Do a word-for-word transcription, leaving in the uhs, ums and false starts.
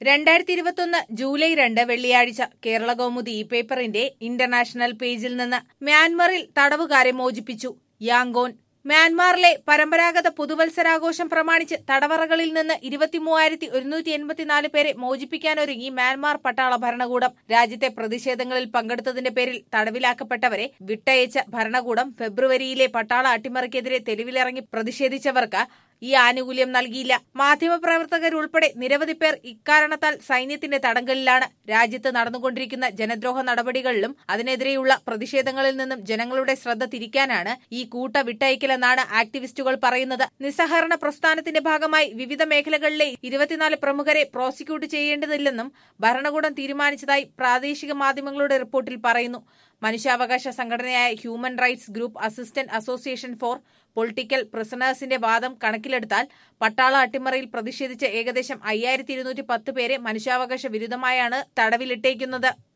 രണ്ടായിരത്തി ഇരുപത്തൊന്ന് ജൂലൈ രണ്ട് വെള്ളിയാഴ്ച കേരള കൗമുദി ഈ പേപ്പറിന്റെ ഇന്റർനാഷണൽ പേജിൽ നിന്ന് മ്യാൻമറിൽ തടവുകാരെ മോചിപ്പിച്ചു. യാങ്കോൻ. മ്യാൻമാറിലെ പരമ്പരാഗത പുതുവത്സരാഘോഷം പ്രമാണിച്ച് തടവറകളിൽ നിന്ന് ഇരുപത്തിമൂവായിരത്തി ഒരുന്നൂറ്റി എൺപത്തിനാല് പേരെ മോചിപ്പിക്കാനൊരുങ്ങി മ്യാൻമാർ പട്ടാള ഭരണകൂടം. രാജ്യത്തെ പ്രതിഷേധങ്ങളിൽ പങ്കെടുത്തതിന്റെ പേരിൽ തടവിലാക്കപ്പെട്ടവരെ വിട്ടയച്ച ഭരണകൂടം ഫെബ്രുവരിയിലെ പട്ടാള അട്ടിമറിക്കെതിരെ തെരുവിലിറങ്ങി പ്രതിഷേധിച്ചവർക്ക് ഈ ആനുകൂല്യം നൽകിയില്ല. മാധ്യമപ്രവർത്തകരുൾപ്പെടെ നിരവധി പേർ ഇക്കാരണത്താൽ സൈന്യത്തിന്റെ തടങ്കലിലാണ്. രാജ്യത്ത് നടന്നുകൊണ്ടിരിക്കുന്ന ജനദ്രോഹ നടപടികളിലും അതിനെതിരെയുള്ള പ്രതിഷേധങ്ങളിൽ നിന്നും ജനങ്ങളുടെ ശ്രദ്ധ തിരിക്കാനാണ് ഈ കൂട്ട വിട്ടയക്കലെന്നാണ് ആക്ടിവിസ്റ്റുകൾ പറയുന്നത്. നിസ്സഹകരണ പ്രസ്ഥാനത്തിന്റെ ഭാഗമായി വിവിധ മേഖലകളിലെ ഇരുപത്തിനാല് പ്രമുഖരെ പ്രോസിക്യൂട്ട് ചെയ്യേണ്ടതില്ലെന്നും ഭരണകൂടം തീരുമാനിച്ചതായി പ്രാദേശിക മാധ്യമങ്ങളുടെ റിപ്പോർട്ടിൽ പറയുന്നു. മനുഷ്യാവകാശ സംഘടനയായ human rights group assistant association for political പ്രിസണേഴ്സിന്റെ വാദം കണക്കിലെടുത്താൽ പട്ടാള അട്ടിമറിയിൽ പ്രതിഷേധിച്ച് ഏകദേശം അയ്യായിരത്തി ഇരുന്നൂറ്റി പത്ത് പേരെ മനുഷ്യാവകാശ വിരുദ്ധമായാണ് തടവിലിട്ടേക്കുന്നത്.